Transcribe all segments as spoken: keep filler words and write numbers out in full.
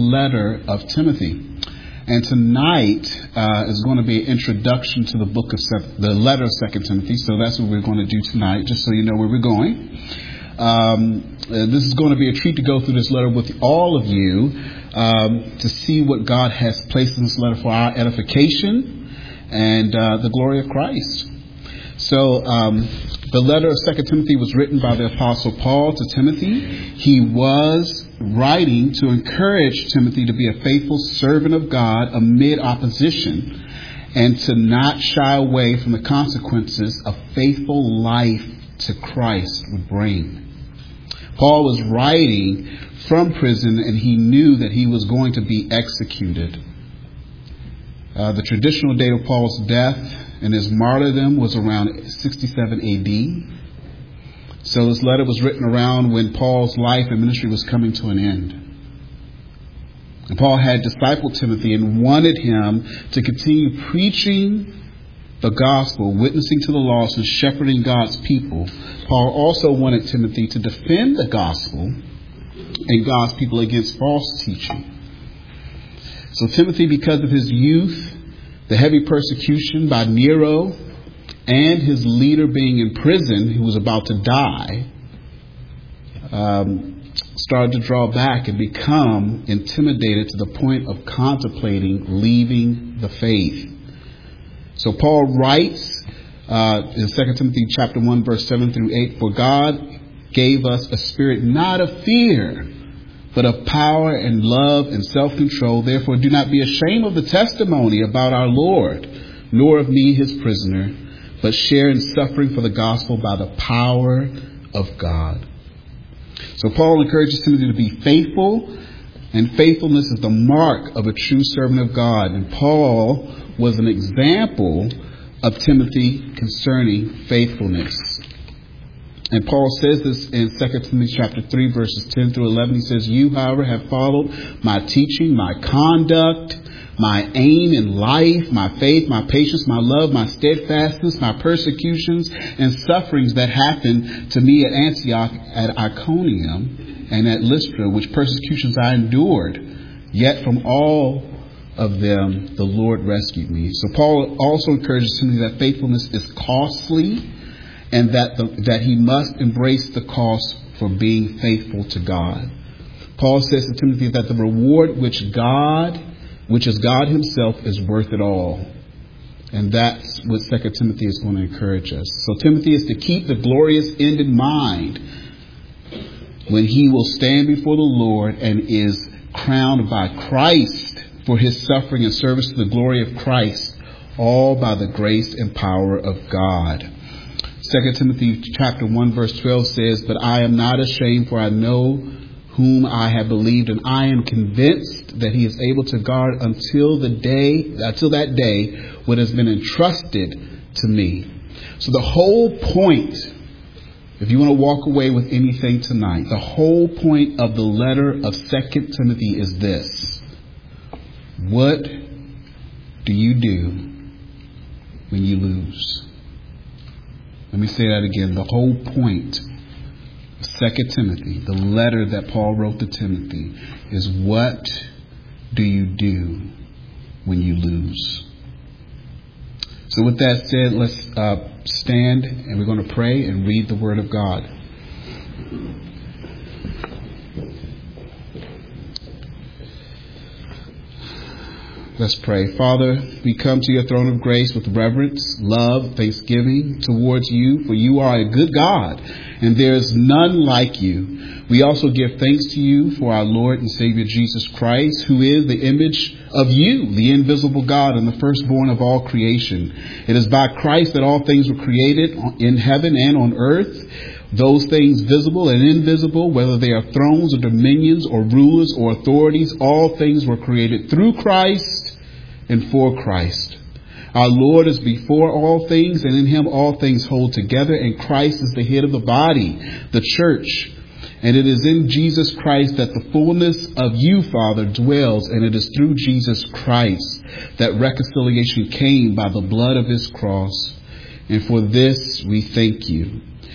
letter of Timothy. And tonight uh, is going to be an introduction to the book of Se- the letter of Second Timothy. So that's what we're going to do tonight, just so you know where we're going. Um, uh, this is going to be a treat to go through this letter with all of you um, to see what God has placed in this letter for our edification and uh, the glory of Christ. So um, the letter of Second Timothy was written by the Apostle Paul to Timothy. He was writing to encourage Timothy to be a faithful servant of God amid opposition and to not shy away from the consequences a faithful life to Christ would bring. Paul was writing from prison and he knew that he was going to be executed. Uh, the traditional date of Paul's death and his martyrdom was around sixty-seven A D. So this letter was written around when Paul's life and ministry was coming to an end. And Paul had discipled Timothy and wanted him to continue preaching the gospel, witnessing to the lost and shepherding God's people. Paul also wanted Timothy to defend the gospel and God's people against false teaching. So Timothy, because of his youth, the heavy persecution by Nero, and his leader being in prison, who was about to die, um, started to draw back and become intimidated to the point of contemplating leaving the faith. So Paul writes uh, in Second Timothy chapter one, verse seven through eight, "For God gave us a spirit not of fear, but of power and love and self-control. Therefore do not be ashamed of the testimony about our Lord, nor of me his prisoner, but share in suffering for the gospel by the power of God." So Paul encourages Timothy to be faithful, and faithfulness is the mark of a true servant of God. And Paul was an example of Timothy concerning faithfulness. And Paul says this in Second Timothy chapter three, verses ten through eleven. He says, "You, however, have followed my teaching, my conduct, my aim in life, my faith, my patience, my love, my steadfastness, my persecutions and sufferings that happened to me at Antioch, at Iconium, and at Lystra, which persecutions I endured. Yet from all of them the Lord rescued me." So Paul also encourages Timothy that faithfulness is costly and that the, that he must embrace the cost for being faithful to God. Paul says to Timothy that the reward which God which is God himself, is worth it all. And that's what Second Timothy is going to encourage us. So Timothy is to keep the glorious end in mind when he will stand before the Lord and is crowned by Christ for his suffering and service to the glory of Christ, all by the grace and power of God. Second Timothy chapter one, verse twelve says, "But I am not ashamed, for I know whom I have believed, and I am convinced that he is able to guard until the day, until that day, what has been entrusted to me." So the whole point, if you want to walk away with anything tonight, the whole point of the letter of Second Timothy is this: what do you do when you lose? Let me say that again. The whole point Second Timothy, the letter that Paul wrote to Timothy, is what do you do when you lose? So with that said, let's uh, stand and we're going to pray and read the Word of God. Let's pray. Father, we come to your throne of grace with reverence, love, thanksgiving towards you, for you are a good God, and there is none like you. We also give thanks to you for our Lord and Savior Jesus Christ, who is the image of you, the invisible God, and the firstborn of all creation. It is by Christ that all things were created in heaven and on earth, those things visible and invisible, whether they are thrones or dominions or rulers or authorities. All things were created through Christ and for Christ. Our Lord is before all things, and in him all things hold together, and Christ is the head of the body, the church. And it is in Jesus Christ that the fullness of you, Father, dwells, and it is through Jesus Christ that reconciliation came by the blood of his cross. And for this we thank you.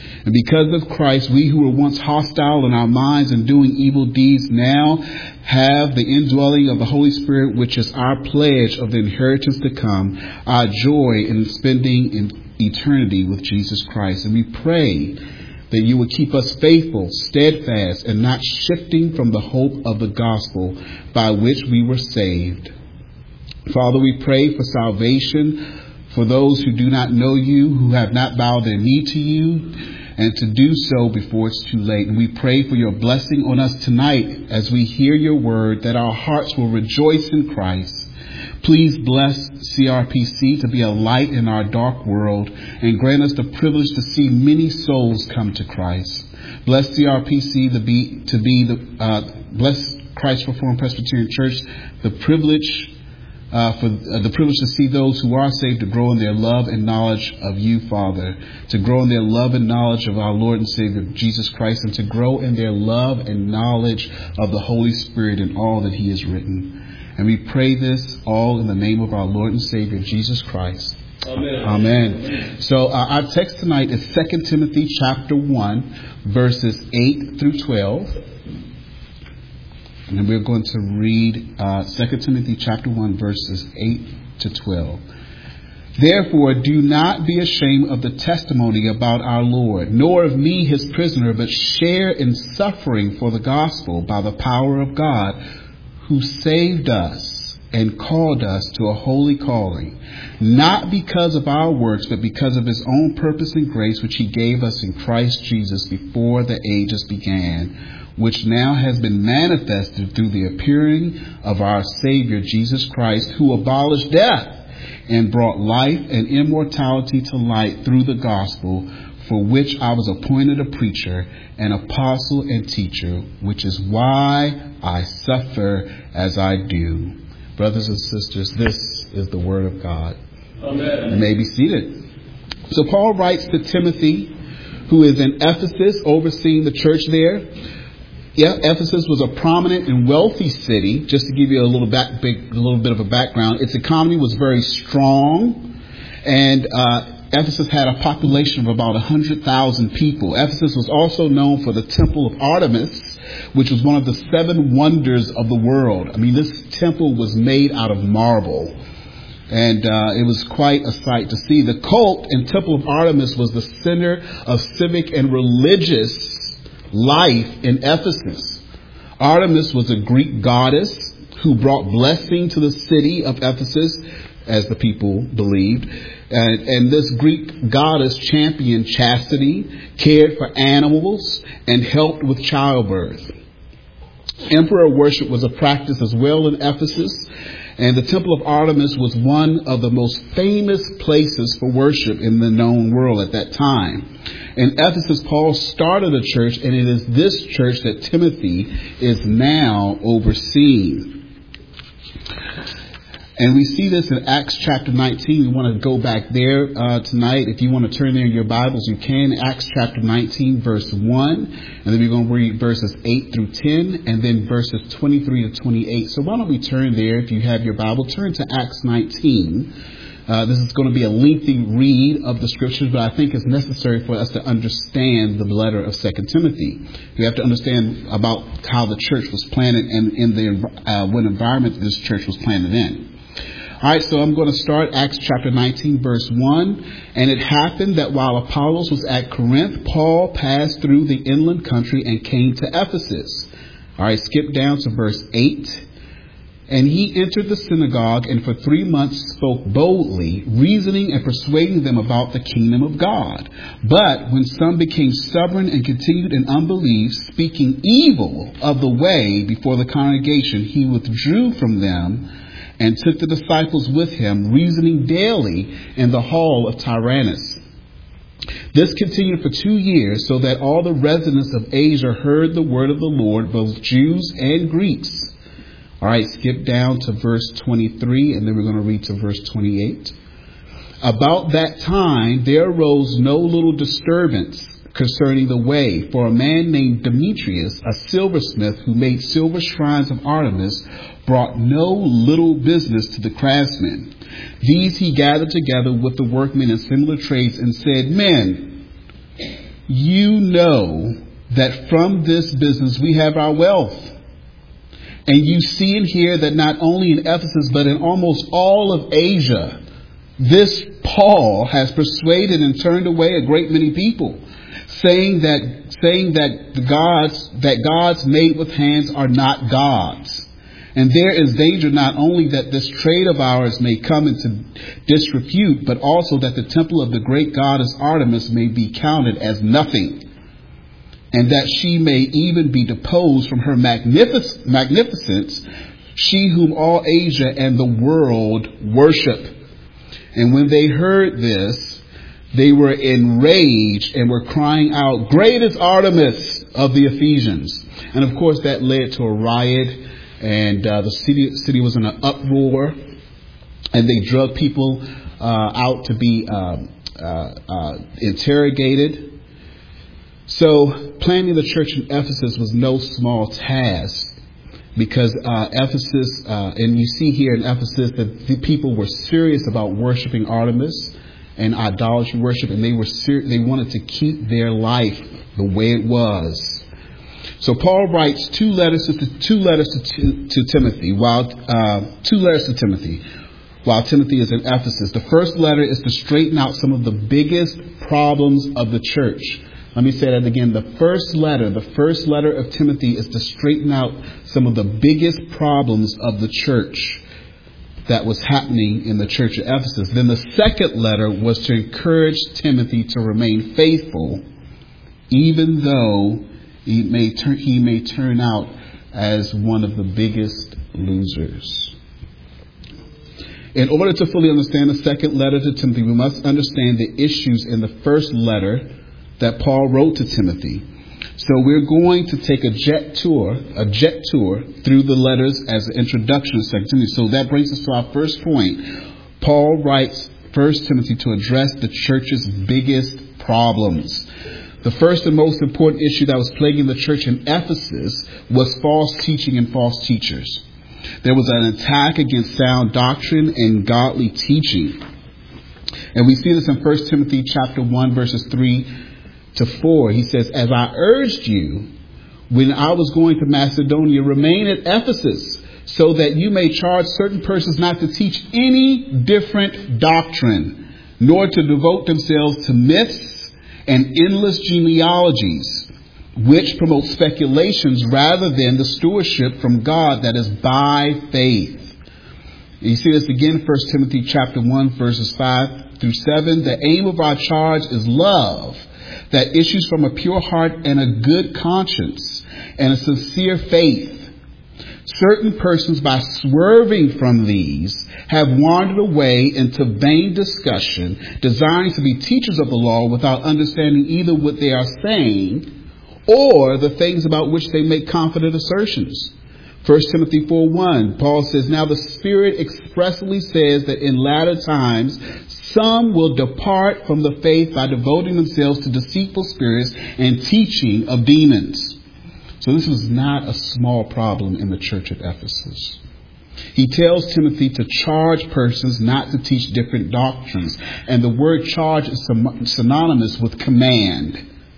And because of Christ, we who were once hostile in our minds and doing evil deeds now have the indwelling of the Holy Spirit, which is our pledge of the inheritance to come, our joy in spending in eternity with Jesus Christ. And we pray that you would keep us faithful, steadfast, and not shifting from the hope of the gospel by which we were saved. Father, we pray for salvation for those who do not know you, who have not bowed their knee to you, and to do so before it's too late. And we pray for your blessing on us tonight as we hear your word, that our hearts will rejoice in Christ. Please bless C R P C to be a light in our dark world and grant us the privilege to see many souls come to Christ. Bless C R P C to be, to be the, uh, bless Christ Reformed Presbyterian Church, the privilege Uh, for uh, the privilege to see those who are saved to grow in their love and knowledge of you, Father, to grow in their love and knowledge of our Lord and Savior, Jesus Christ, and to grow in their love and knowledge of the Holy Spirit and all that he has written. And we pray this all in the name of our Lord and Savior, Jesus Christ. Amen. Amen. So uh, our text tonight is Second Timothy chapter one, verses eight through twelve. And we're going to read uh, Second Timothy chapter one, verses eight to twelve. Therefore, do not be ashamed of the testimony about our Lord, nor of me, his prisoner, but share in suffering for the gospel by the power of God, who saved us and called us to a holy calling, not because of our works, but because of his own purpose and grace, which he gave us in Christ Jesus before the ages began, which now has been manifested through the appearing of our Savior, Jesus Christ, who abolished death and brought life and immortality to light through the gospel, for which I was appointed a preacher, an apostle and teacher, which is why I suffer as I do. Brothers and sisters, this is the word of God. Amen. You may be seated. So Paul writes to Timothy, who is in Ephesus, overseeing the church there. Yeah, Ephesus was a prominent and wealthy city. Just to give you a little back, big, a little bit of a background, its economy was very strong, and uh, Ephesus had a population of about a hundred thousand people. Ephesus was also known for the Temple of Artemis, which was one of the seven wonders of the world. I mean, this temple was made out of marble, and uh, it was quite a sight to see. The cult and Temple of Artemis was the center of civic and religious life in Ephesus. Artemis was a Greek goddess who brought blessing to the city of Ephesus, as the people believed. And, and this Greek goddess championed chastity, cared for animals, and helped with childbirth. Emperor worship was a practice as well in Ephesus, and the Temple of Artemis was one of the most famous places for worship in the known world at that time. In Ephesus, Paul started a church, and it is this church that Timothy is now overseeing. And we see this in Acts chapter nineteen. We want to go back there uh, tonight. If you want to turn there in your Bibles, you can. Acts chapter nineteen, verse one. And then we're going to read verses eight through ten, and then verses twenty-three to twenty-eight. So why don't we turn there? If you have your Bible, turn to Acts nineteen. Uh, this is going to be a lengthy read of the scriptures, but I think it's necessary for us to understand the letter of Second Timothy. We have to understand about how the church was planted and in the uh, what environment this church was planted in. All right, so I'm going to start Acts chapter nineteen, verse one. And it happened that while Apollos was at Corinth, Paul passed through the inland country and came to Ephesus. All right, skip down to verse eight. And he entered the synagogue and for three months spoke boldly, reasoning and persuading them about the kingdom of God. But when some became stubborn and continued in unbelief, speaking evil of the way before the congregation, he withdrew from them and took the disciples with him, reasoning daily in the hall of Tyrannus. This continued for two years, so that all the residents of Asia heard the word of the Lord, both Jews and Greeks. All right, skip down to verse twenty-three, and then we're going to read to verse twenty-eight. About that time, there arose no little disturbance concerning the way, for a man named Demetrius, a silversmith who made silver shrines of Artemis, brought no little business to the craftsmen. These he gathered together with the workmen in similar trades and said, Men, you know that from this business we have our wealth. And you see and hear that not only in Ephesus, but in almost all of Asia, this Paul has persuaded and turned away a great many people, saying that saying that the gods that gods made with hands are not gods. And there is danger not only that this trade of ours may come into disrepute, but also that the temple of the great goddess Artemis may be counted as nothing, and that she may even be deposed from her magnific- magnificence, she whom all Asia and the world worship. And when they heard this, they were enraged and were crying out, "Great is Artemis of the Ephesians." And of course that led to a riot, and uh, the city, city was in an uproar, and they drug people uh, out to be uh, uh, uh, interrogated. So planting the church in Ephesus was no small task, because uh, Ephesus, uh, and you see here in Ephesus that the people were serious about worshiping Artemis and idolatry worship, and they were ser- they wanted to keep their life the way it was. So Paul writes two letters to two letters to, to, to Timothy, while uh, two letters to Timothy, while Timothy is in Ephesus. The first letter is to straighten out some of the biggest problems of the church. Let me say that again. The first letter, the first letter of Timothy is to straighten out some of the biggest problems of the church that was happening in the church of Ephesus. Then the second letter was to encourage Timothy to remain faithful, even though he may turn, he may turn out as one of the biggest losers. In order to fully understand the second letter to Timothy, we must understand the issues in the first letter that Paul wrote to Timothy. So we're going to take a jet tour, a jet tour through the letters as an introduction to Second Timothy. So that brings us to our first point. Paul writes First Timothy to address the church's biggest problems. The first and most important issue that was plaguing the church in Ephesus was false teaching and false teachers. There was an attack against sound doctrine and godly teaching. And we see this in First Timothy chapter one, verses three to four. He says, "As I urged you when I was going to Macedonia, remain at Ephesus, so that you may charge certain persons not to teach any different doctrine, nor to devote themselves to myths and endless genealogies, which promote speculations rather than the stewardship from God that is by faith." You see this again, First Timothy chapter one, verses five through seven. "The aim of our charge is love that issues from a pure heart and a good conscience and a sincere faith. Certain persons, by swerving from these, have wandered away into vain discussion, desiring to be teachers of the law without understanding either what they are saying or the things about which they make confident assertions." First Timothy four one, Paul says, "Now the Spirit expressly says that in latter times some will depart from the faith by devoting themselves to deceitful spirits and teaching of demons." So this was not a small problem in the church of Ephesus. He tells Timothy to charge persons not to teach different doctrines. And the word charge is synonymous with command.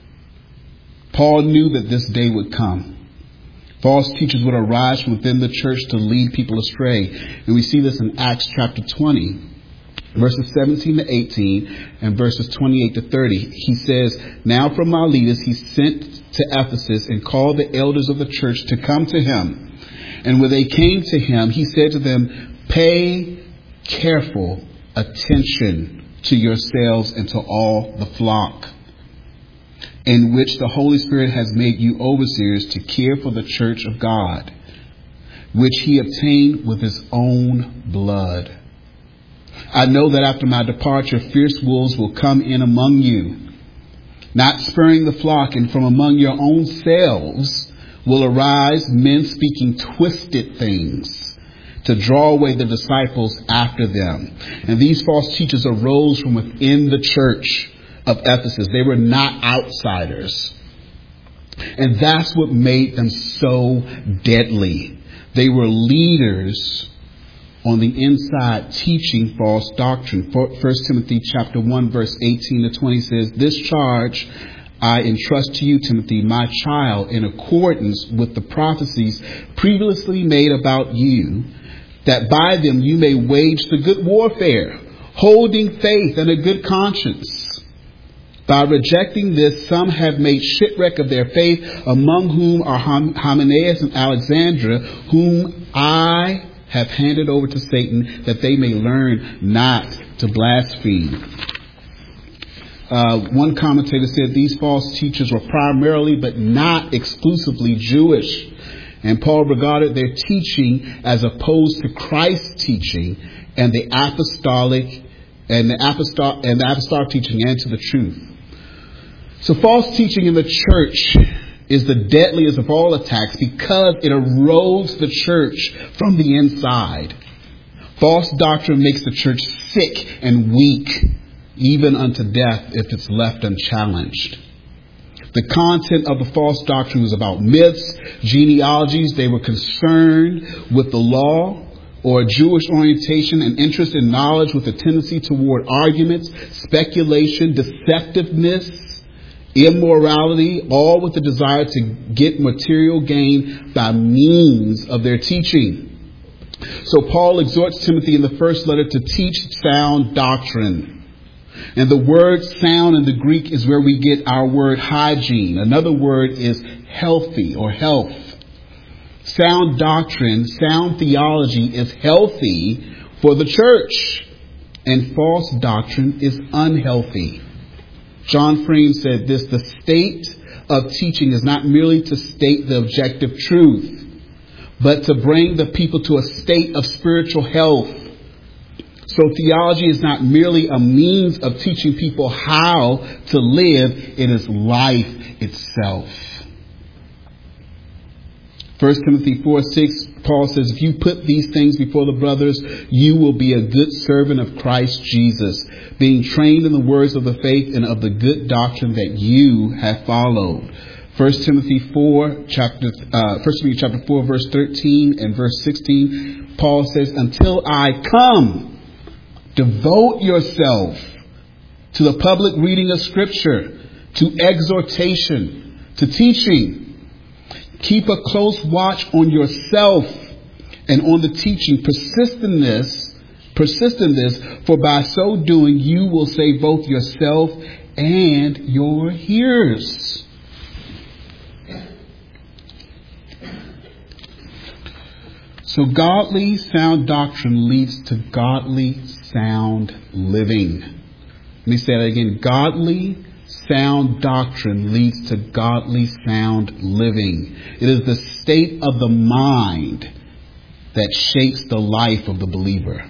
Paul knew that this day would come. False teachers would arise from within the church to lead people astray. And we see this in Acts chapter twenty, verses seventeen to eighteen and verses twenty-eight to thirty. He says, "Now from my leaders he sent to Ephesus and called the elders of the church to come to him. And when they came to him, he said to them, 'Pay careful attention to yourselves and to all the flock, in which the Holy Spirit has made you overseers to care for the church of God, which he obtained with his own blood. I know that after my departure, fierce wolves will come in among you, not sparing the flock, and from among your own selves will arise men speaking twisted things to draw away the disciples after them.' And these false teachers arose from within the church of Ephesus. They were not outsiders. And that's what made them so deadly. They were leaders on the inside teaching false doctrine. First Timothy chapter one, verse eighteen to twenty says, "This charge I entrust to you, Timothy, my child, in accordance with the prophecies previously made about you, that by them you may wage the good warfare, holding faith and a good conscience. By rejecting this, some have made shipwreck of their faith, among whom are Hymenaeus and Alexandra, whom I have handed over to Satan, that they may learn not to blaspheme. Uh, one commentator said these false teachers were primarily but not exclusively Jewish. And Paul regarded their teaching as opposed to Christ's teaching and the apostolic and the apostolic and the apostolic teaching and to the truth. So false teaching in the church is the deadliest of all attacks because it erodes the church from the inside. False doctrine makes the church sick and weak, even unto death if it's left unchallenged. The content of the false doctrine was about myths, genealogies. They were concerned with the law or Jewish orientation and interest in knowledge with a tendency toward arguments, speculation, deceptiveness, immorality, all with the desire to get material gain by means of their teaching. So Paul exhorts Timothy in the first letter to teach sound doctrine. And the word sound in the Greek is where we get our word hygiene. Another word is healthy or health. Sound doctrine, sound theology is healthy for the church, and false doctrine is unhealthy. John Frame said this: the state of teaching is not merely to state the objective truth, but to bring the people to a state of spiritual health. So theology is not merely a means of teaching people how to live, it is life itself. First Timothy four six, Paul says, if you put these things before the brothers, you will be a good servant of Christ Jesus, being trained in the words of the faith and of the good doctrine that you have followed. First Timothy four, chapter, uh, First Timothy chapter four, verse thirteen and verse sixteen, Paul says, until I come, devote yourself to the public reading of Scripture, to exhortation, to teaching. Keep a close watch on yourself and on the teaching. Persist in this, persist in this, for by so doing you will save both yourself and your hearers. So godly sound doctrine leads to godly sound living. Let me say that again. Godly sound doctrine leads to godly sound living. It is the state of the mind that shapes the life of the believer.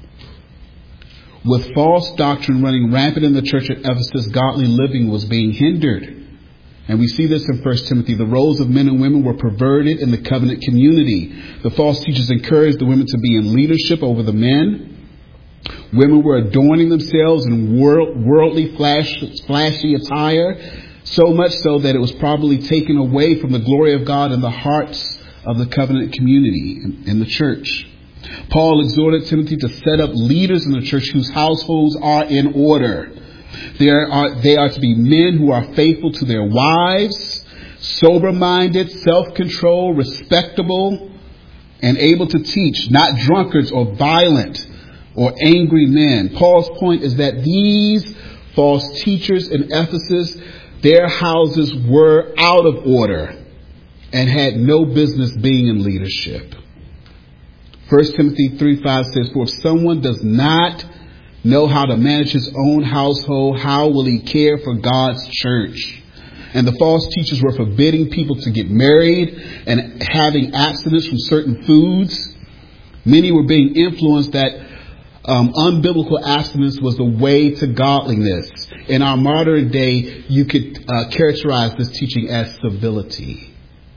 With false doctrine running rampant in the church at Ephesus, godly living was being hindered. And we see this in First Timothy. The roles of men and women were perverted in the covenant community. The false teachers encouraged the women to be in leadership over the men. Women were adorning themselves in world, worldly flash, flashy attire, so much so that it was probably taken away from the glory of God in the hearts of the covenant community in, in the church. Paul exhorted Timothy to set up leaders in the church whose households are in order. There are, they are to be men who are faithful to their wives, sober-minded, self-controlled, respectable, and able to teach, not drunkards or violent or angry men. Paul's point is that these false teachers in Ephesus, their houses were out of order and had no business being in leadership. First Timothy three five says, for if someone does not know how to manage his own household, how will he care for God's church? And the false teachers were forbidding people to get married and having abstinence from certain foods. Many were being influenced that Um, unbiblical abstinence was the way to godliness. In our modern day, you could uh, characterize this teaching as civility.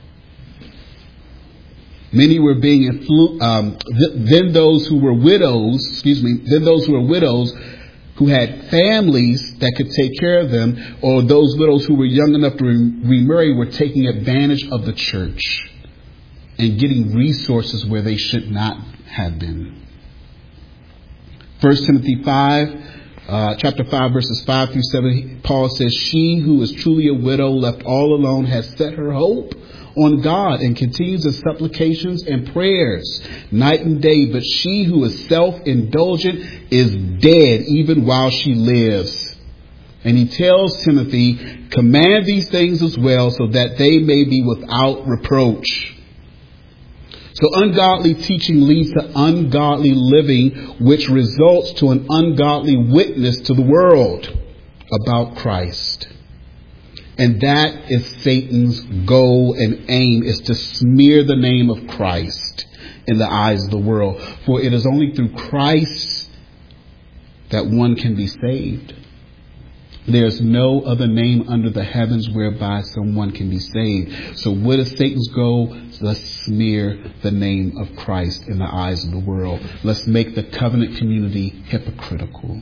Many were being influenced. Um, th- then those who were widows, excuse me, then those who were widows who had families that could take care of them, or those widows who were young enough to re- remarry, were taking advantage of the church and getting resources where they should not have been. First Timothy five, Uh, chapter five, verses five through seven, Paul says, she who is truly a widow, left all alone, has set her hope on God and continues in supplications and prayers night and day. But she who is self-indulgent is dead even while she lives. And he tells Timothy, command these things as well, so that they may be without reproach. So ungodly teaching leads to ungodly living, which results to an ungodly witness to the world about Christ. And that is Satan's goal and aim, is to smear the name of Christ in the eyes of the world. For it is only through Christ that one can be saved. There's no other name under the heavens whereby someone can be saved. So what is Satan's goal? Let's smear the name of Christ in the eyes of the world. Let's make the covenant community hypocritical.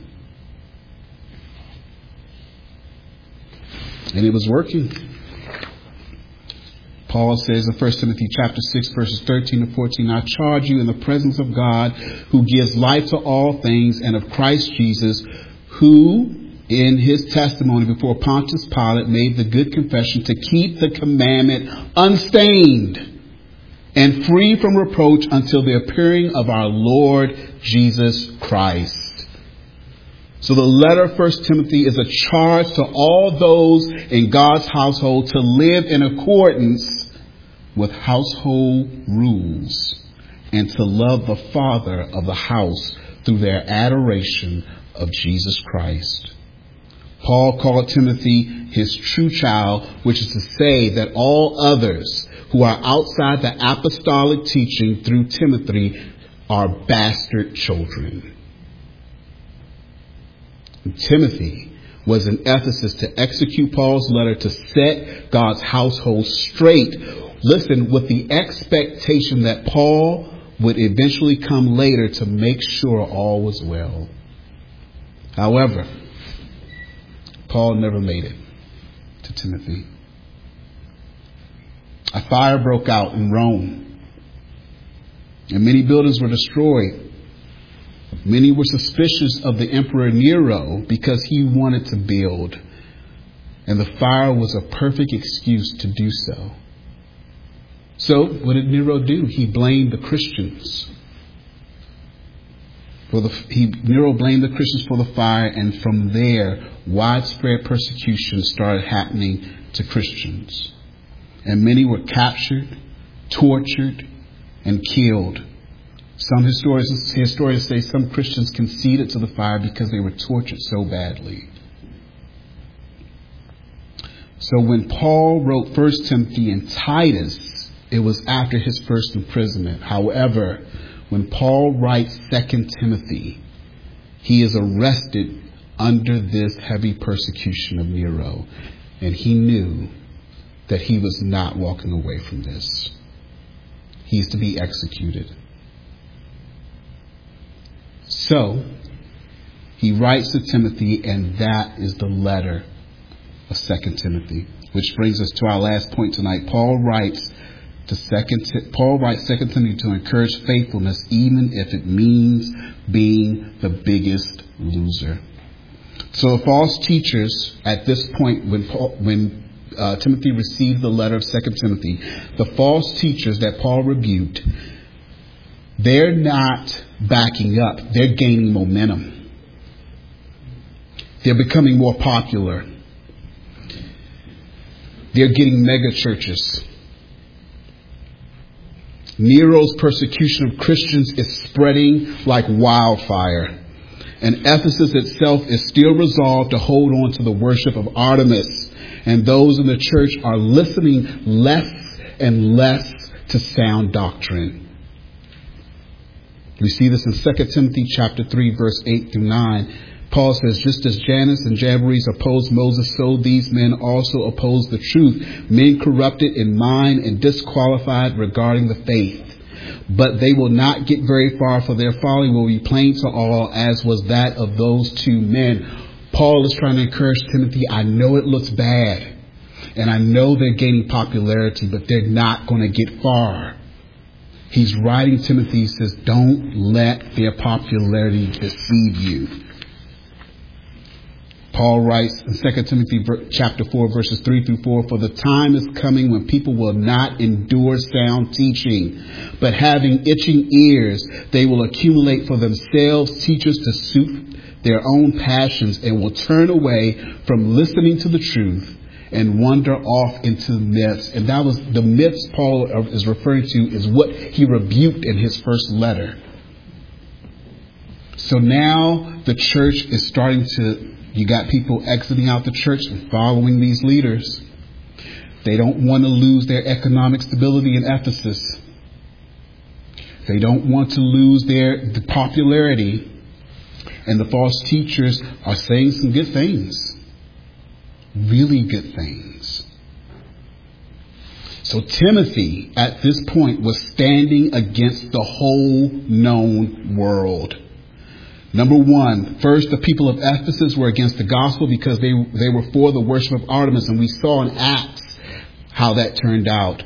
And it was working. Paul says in First Timothy chapter six, verses thirteen to fourteen, I charge you in the presence of God, who gives life to all things, and of Christ Jesus, who in his testimony before Pontius Pilate made the good confession to keep the commandment unstained and free from reproach until the appearing of our Lord Jesus Christ. So the letter of First Timothy is a charge to all those in God's household to live in accordance with household rules and to love the father of the house through their adoration of Jesus Christ. Paul called Timothy his true child, which is to say that all others who are outside the apostolic teaching through Timothy are bastard children. And Timothy was in Ephesus to execute Paul's letter to set God's household straight. Listen, with the expectation that Paul would eventually come later to make sure all was well. However, Paul never made it to Timothy. A fire broke out in Rome, and many buildings were destroyed. Many were suspicious of the Emperor Nero because he wanted to build, and the fire was a perfect excuse to do so. So what did Nero do? He blamed the Christians. For the, he, Nero blamed the Christians for the fire, and from there, widespread persecution started happening to Christians. And many were captured, tortured, and killed. Some historians, historians say some Christians conceded to the fire because they were tortured so badly. So when Paul wrote First Timothy and Titus, it was after his first imprisonment. However, when Paul writes Second Timothy, he is arrested under this heavy persecution of Nero. And he knew that he was not walking away from this. He's to be executed. So he writes to Timothy, and that is the letter of Second Timothy. Which brings us to our last point tonight. Paul writes to second Paul writes Second Timothy to encourage faithfulness, even if it means being the biggest loser. So the false teachers at this point, when Paul, when uh, Timothy received the letter of Second Timothy, the false teachers that Paul rebuked, they're not backing up. They're gaining momentum. They're becoming more popular. They're getting mega churches. Nero's persecution of Christians is spreading like wildfire. And Ephesus itself is still resolved to hold on to the worship of Artemis. And those in the church are listening less and less to sound doctrine. We see this in Second Timothy chapter three, verse eight through nine. Paul says, just as Jannes and Jambres opposed Moses, so these men also oppose the truth. Men corrupted in mind and disqualified regarding the faith. But they will not get very far, for their folly will be plain to all, as was that of those two men. Paul is trying to encourage Timothy. I know it looks bad, and I know they're gaining popularity, but they're not going to get far. He's writing Timothy. He says, don't let their popularity deceive you. Paul writes in Second Timothy chapter four, verses three through four, for the time is coming when people will not endure sound teaching, but having itching ears, they will accumulate for themselves teachers to suit their own passions and will turn away from listening to the truth and wander off into myths. And that was the myths Paul is referring to is what he rebuked in his first letter. So now the church is starting to, you got people exiting out the church and following these leaders. They don't want to lose their economic stability in Ephesus. They don't want to lose their the popularity. And the false teachers are saying some good things. Really good things. So Timothy, at this point, was standing against the whole known world. Number one, first, the people of Ephesus were against the gospel because they, they were for the worship of Artemis. And we saw in Acts how that turned out.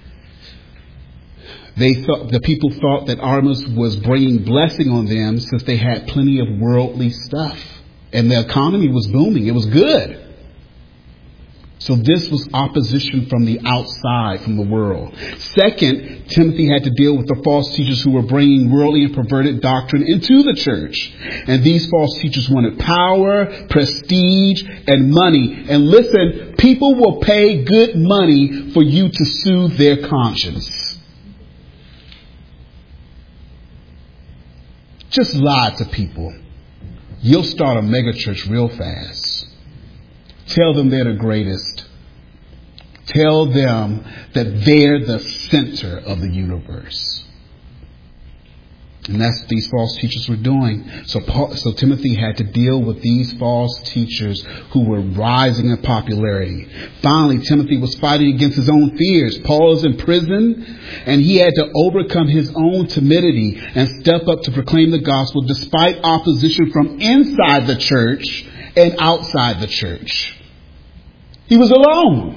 They thought, the people thought that Artemis was bringing blessing on them since they had plenty of worldly stuff. And the economy was booming. It was good. So this was opposition from the outside, from the world. Second, Timothy had to deal with the false teachers who were bringing worldly and perverted doctrine into the church. And these false teachers wanted power, prestige, and money. And listen, people will pay good money for you to soothe their conscience. Just lie to people. You'll start a mega church real fast. Tell them they're the greatest. Tell them that they're the center of the universe. And that's what these false teachers were doing. So, Paul, so Timothy had to deal with these false teachers who were rising in popularity. Finally, Timothy was fighting against his own fears. Paul is in prison, and he had to overcome his own timidity and step up to proclaim the gospel despite opposition from inside the church and outside the church. He was alone.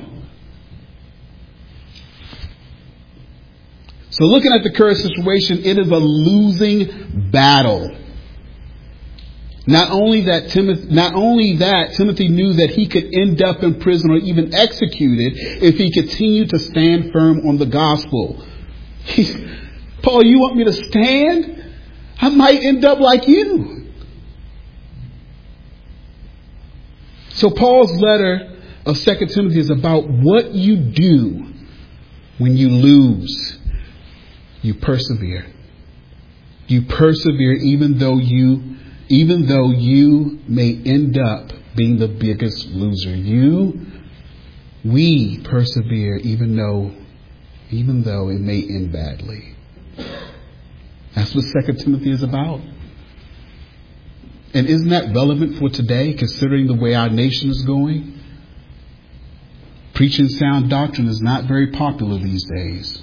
So looking at the current situation, it is a losing battle. Not only that, Timothy, not only that, Timothy knew that he could end up in prison or even executed if he continued to stand firm on the gospel. He's, Paul, you want me to stand? I might end up like you. So Paul's letter of Second Timothy is about what you do when you lose. You persevere. You persevere even though you, even though you may end up being the biggest loser. You, we persevere even though, even though it may end badly. That's what Second Timothy is about. And isn't that relevant for today, considering the way our nation is going? Preaching sound doctrine is not very popular these days.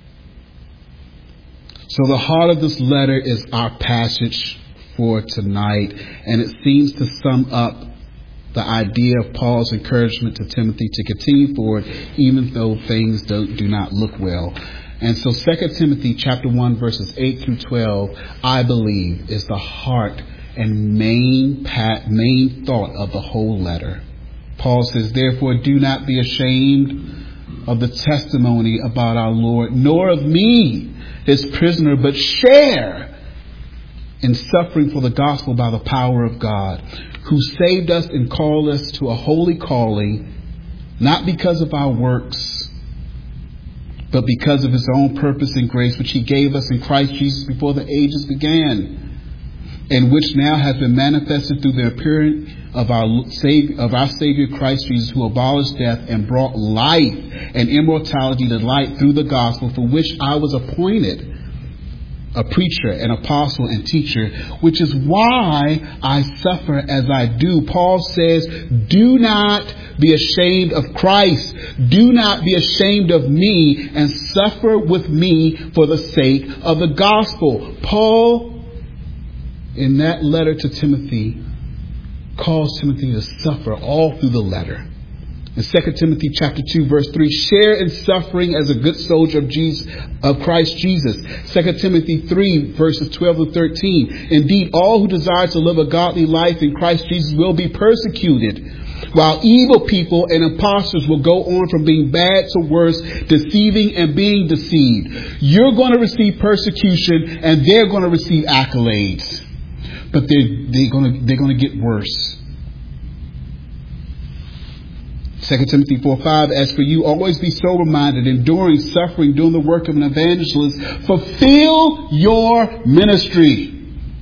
So the heart of this letter is our passage for tonight, and it seems to sum up the idea of Paul's encouragement to Timothy to continue forward even though things don't, do not look well. And so Second Timothy chapter one verses eight through twelve, I believe, is the heart and main pat, main thought of the whole letter. Paul says, therefore, do not be ashamed of the testimony about our Lord, nor of me, his prisoner, but share in suffering for the gospel by the power of God, who saved us and called us to a holy calling, not because of our works, but because of his own purpose and grace, which he gave us in Christ Jesus before the ages began, and which now has been manifested through the appearing of our Savior, of our Savior Christ Jesus, who abolished death and brought life and immortality to light through the gospel, for which I was appointed a preacher, an apostle, and teacher, which is why I suffer as I do. Paul says, do not be ashamed of Christ. Do not be ashamed of me, and suffer with me for the sake of the gospel. Paul, in that letter to Timothy, calls Timothy to suffer all through the letter. In Second Timothy chapter two, verse three, share in suffering as a good soldier of Jesus, of Christ Jesus. Second Timothy three, verses twelve to thirteen. Indeed, all who desire to live a godly life in Christ Jesus will be persecuted, while evil people and impostors will go on from being bad to worse, deceiving and being deceived. You're going to receive persecution and they're going to receive accolades, but they're, they're going to, they're going to get worse. Second Timothy four five, as for you, always be sober-minded, enduring suffering, doing the work of an evangelist. Fulfill your ministry.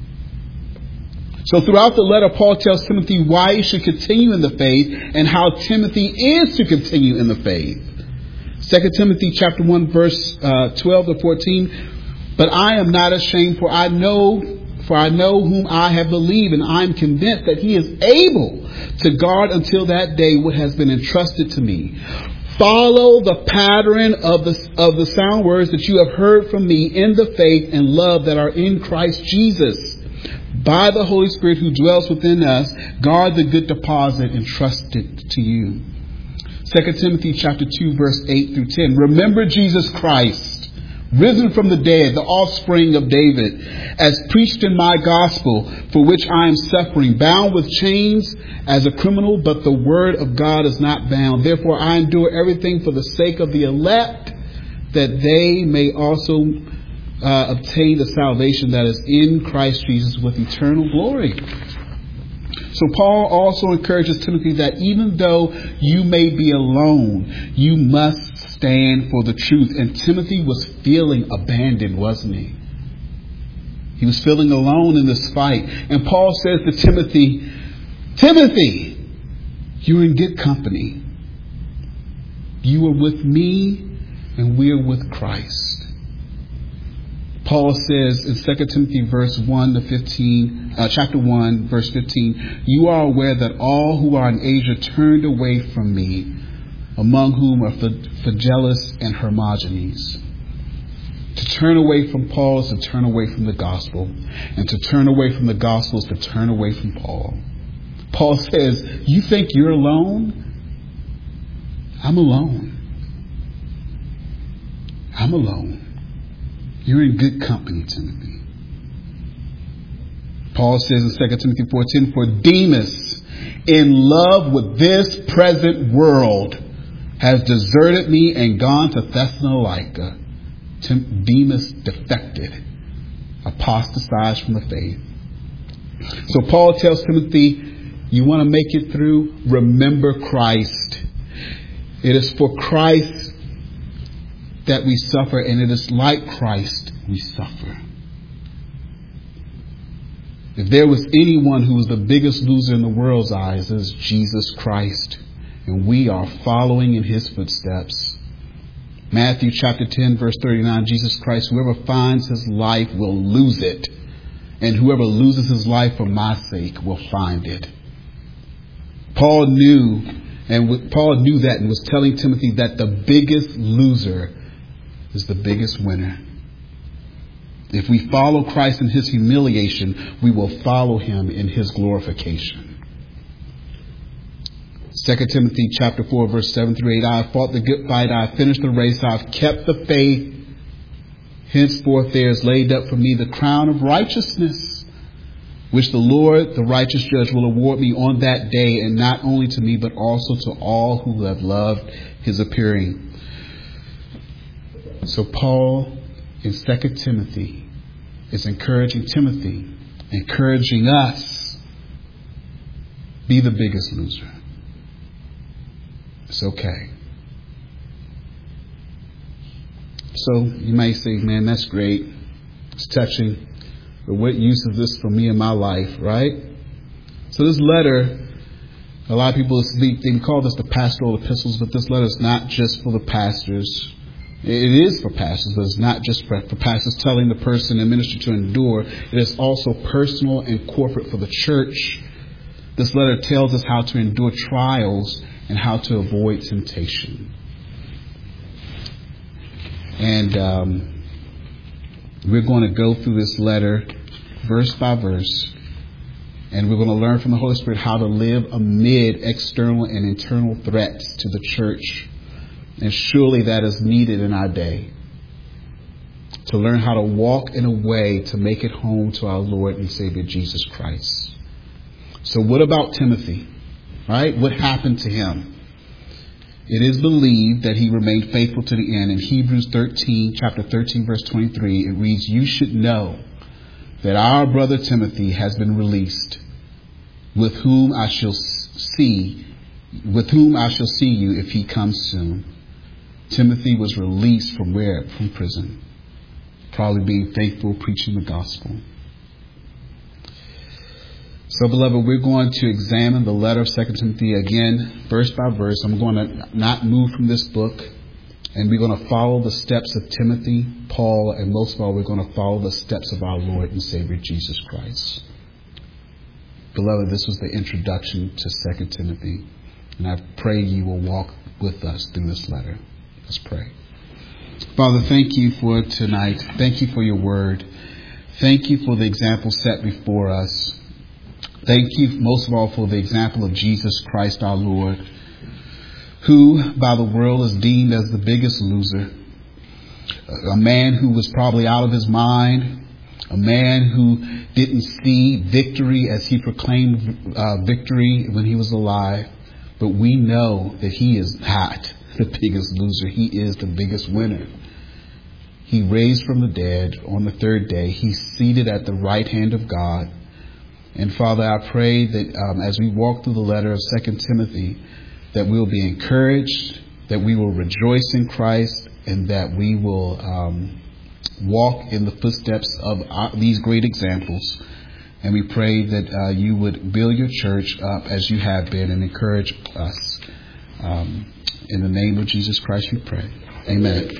So throughout the letter, Paul tells Timothy why he should continue in the faith and how Timothy is to continue in the faith. Second Timothy chapter one, verse uh, twelve to fourteen. But I am not ashamed, for I know For I know whom I have believed, and I am convinced that he is able to guard until that day what has been entrusted to me. Follow the pattern of the, of the sound words that you have heard from me in the faith and love that are in Christ Jesus. By the Holy Spirit who dwells within us, guard the good deposit entrusted to you. Second Timothy chapter two, verse eight through ten. Remember Jesus Christ, risen from the dead, the offspring of David, as preached in my gospel, for which I am suffering, bound with chains as a criminal, but the word of God is not bound. Therefore I endure everything for the sake of the elect, that they may also uh, obtain the salvation that is in Christ Jesus with eternal glory. So Paul also encourages Timothy that even though you may be alone, you must stand for the truth. And Timothy was feeling abandoned, wasn't he? He was feeling alone in this fight. And Paul says to Timothy, Timothy, you're in good company. You are with me and we are with Christ. Paul says in Second Timothy verse one to fifteen, uh, chapter one, verse fifteen, you are aware that all who are in Asia turned away from me, among whom are Phygellus and Hermogenes. To turn away from Paul is to turn away from the gospel. And to turn away from the gospel is to turn away from Paul. Paul says, you think you're alone? I'm alone. I'm alone. You're in good company, Timothy. Paul says in Second Timothy four ten, for Demas, in love with this present world, has deserted me and gone to Thessalonica. Tim- Demas defected, apostatized from the faith. So Paul tells Timothy, you want to make it through? Remember Christ. It is for Christ that we suffer, and it is like Christ we suffer. If there was anyone who was the biggest loser in the world's eyes, it is Jesus Christ. And we are following in his footsteps. Matthew chapter ten, verse thirty-nine, Jesus Christ, whoever finds his life will lose it. And whoever loses his life for my sake will find it. Paul knew, and Paul knew that and was telling Timothy that the biggest loser is the biggest winner. If we follow Christ in his humiliation, we will follow him in his glorification. Second Timothy chapter four, verse seven through eight. I have fought the good fight. I have finished the race. I have kept the faith. Henceforth there is laid up for me the crown of righteousness, which the Lord, the righteous judge, will award me on that day, and not only to me, but also to all who have loved his appearing. So Paul in Second Timothy is encouraging Timothy, encouraging us, be the biggest loser. It's okay. So you may say, man, that's great. It's touching. But what use is this for me in my life, right? So this letter, a lot of people speak, they call this the pastoral epistles, but this letter is not just for the pastors. It is for pastors, but it's not just for, for pastors telling the person in ministry to endure. It is also personal and corporate for the church. This letter tells us how to endure trials and how to avoid temptation. And um, we're going to go through this letter verse by verse And we're going to learn from the Holy Spirit how to live amid external and internal threats to the church. And surely that is needed in our day. To learn how to walk in a way to make it home to our Lord and Savior Jesus Christ. So what about Timothy? Right? What happened to him? It is believed that he remained faithful to the end. In Hebrews thirteen, chapter thirteen, verse twenty-three, it reads, "You should know that our brother Timothy has been released, with whom I shall see, with whom I shall see you if he comes soon." Timothy was released from where? From prison. Probably being faithful, preaching the gospel. So, beloved, we're going to examine the letter of Second Timothy again, verse by verse. I'm going to not move from this book, and we're going to follow the steps of Timothy, Paul, and most of all, we're going to follow the steps of our Lord and Savior Jesus Christ. Beloved, this was the introduction to Second Timothy, and I pray you will walk with us through this letter. Let's pray. Father, thank you for tonight. Thank you for your word. Thank you for the example set before us. Thank you most of all for the example of Jesus Christ our Lord, who by the world is deemed as the biggest loser. A man who was probably out of his mind. A man who didn't see victory as he proclaimed uh, victory when he was alive. But we know that he is not the biggest loser. He is the biggest winner. He raised from the dead on the third day. He's seated at the right hand of God. And Father, I pray that um, as we walk through the letter of Second Timothy, that we'll be encouraged, that we will rejoice in Christ, and that we will um, walk in the footsteps of our, these great examples. And we pray that uh, you would build your church up as you have been and encourage us. Um, in the name of Jesus Christ we pray. Amen.